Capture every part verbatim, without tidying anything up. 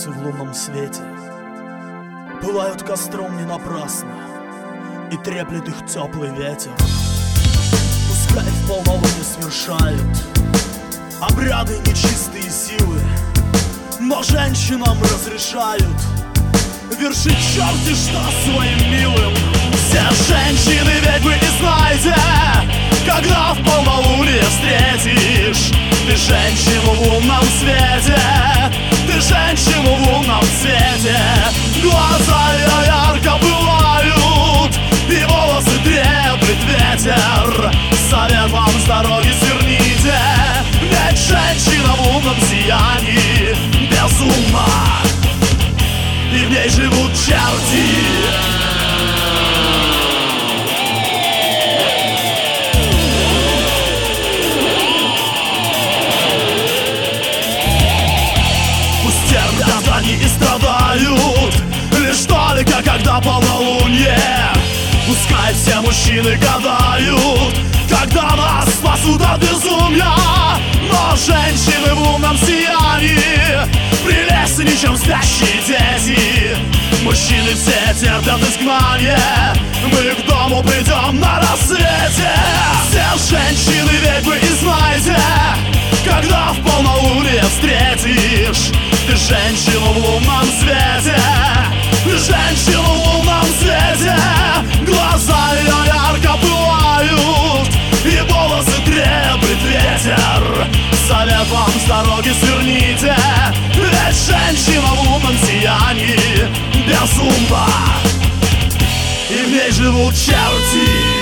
волосы в лунном свете пылают костром не напрасно, и треплет их теплый ветер. Пускай в полнолуние свершают обряды нечистые силы, но женщинам разрешают вершить черти что своим милым. Все женщины ведьмы, и знайте, когда в полнолуние встретишь ты женщину в лунном свете, ты женщину в лунном свете. Глаза ее ярко пылают, и волосы треплет ветер. Совет вам с дороги сверните, ведь женщина в лунном сиянии безумна, и в ней живут черти. Пусть терпят они и страдают лишь только когда полнолуние. Пускай все мужчины гадают, когда нас спасут от безумия, но женщины в лунном сиянии прелестнее, чем спящие дети. Мужчины все терпят изгнание, мы к дому придем на рассвете. Все женщины ведьмы, и знайте, когда в полнолуние встретишь ты женщину в лунном свете, женщину в лунном свете. Глаза ее ярко пылают, и волосы треплет ветер. Совет вам с дороги сверните, ведь женщина в лунном сиянии безумна, и в ней живут черти.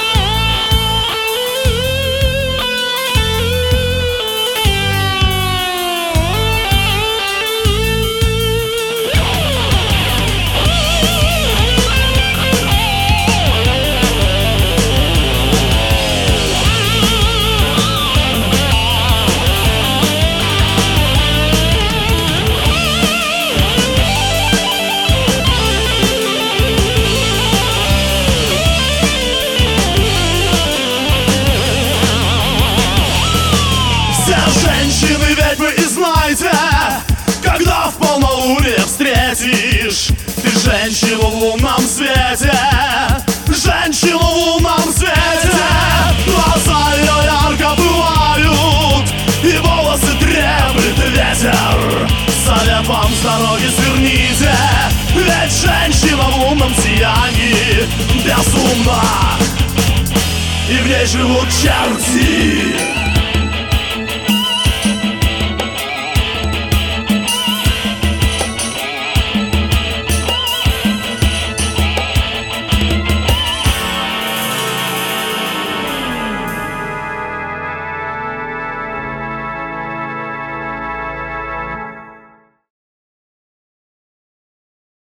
Женщины ведьмы, и знайте, когда в полнолуние встретишь ты женщину в лунном свете, женщину в лунном свете. Глаза ее ярко пылают, и волосы треплет ветер. Совет вам с дороги сверните, ведь женщина в лунном сиянии безумна, и в ней живут черти.